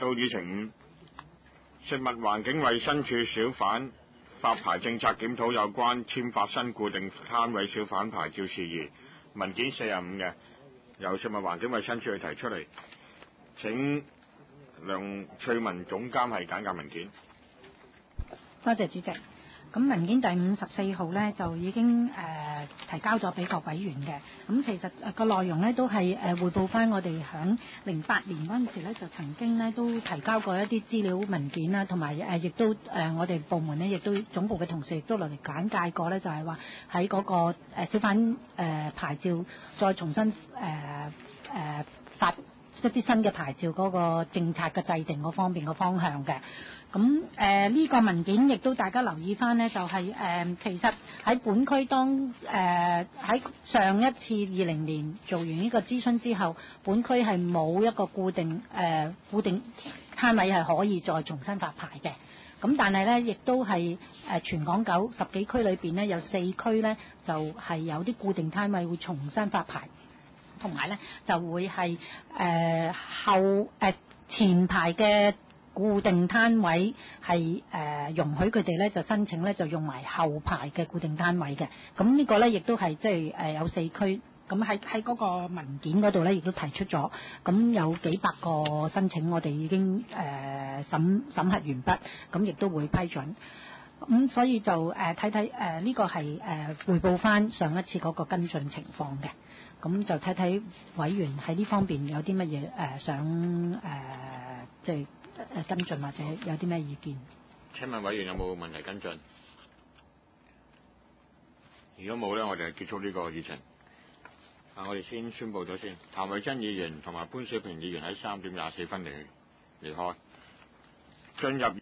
到議程5，食物環境衞生署小販發牌政策檢討有關簽發新固定攤位小販牌照事宜，文件45嘅，由食物環境衞生署去提出嚟。請梁翠文總監係簡介文件。 多謝主席。咁文件第54號呢，就已經提交咗俾各委員嘅。咁其實個內容呢，都係匯報翻我哋響08年嗰陣時呢，就曾經呢都提交過一啲資料文件啦，同埋亦都我哋部門呢，亦都總部嘅同事亦都落嚟簡介過呢，就係話喺嗰個小販牌照再重新發一啲新嘅牌照嗰個政策嘅制定嗰方面嘅方向嘅。咁呢個文件亦都大家留意翻呢，就係其實喺本區喺上一次20年做完呢個諮詢之後，本區係冇一個固定攤位係可以再重新發牌嘅。咁但係呢，亦都係全港10幾區裏邊呢，有4區呢，就係有啲固定攤位會重新發牌，同埋呢就會係前排嘅固定攤位係容許佢哋咧就申請咧就用埋後排嘅固定攤位嘅。咁呢個咧亦都係即係有4區，咁喺嗰個文件嗰度咧亦都提出咗，咁有幾百個申請我哋已經審核完畢，咁亦都會批准。咁所以就睇睇呢個係匯報翻上一次嗰個跟進情況嘅。咁就睇睇委員喺呢方面有啲乜嘢想即係跟進或者有啲咩意見？ 請問委員有冇問題跟進？如果冇呢，我哋結束呢個議程。我哋先宣佈咗先，譚惠珍議員同埋潘小平議員喺3點24分離開，進入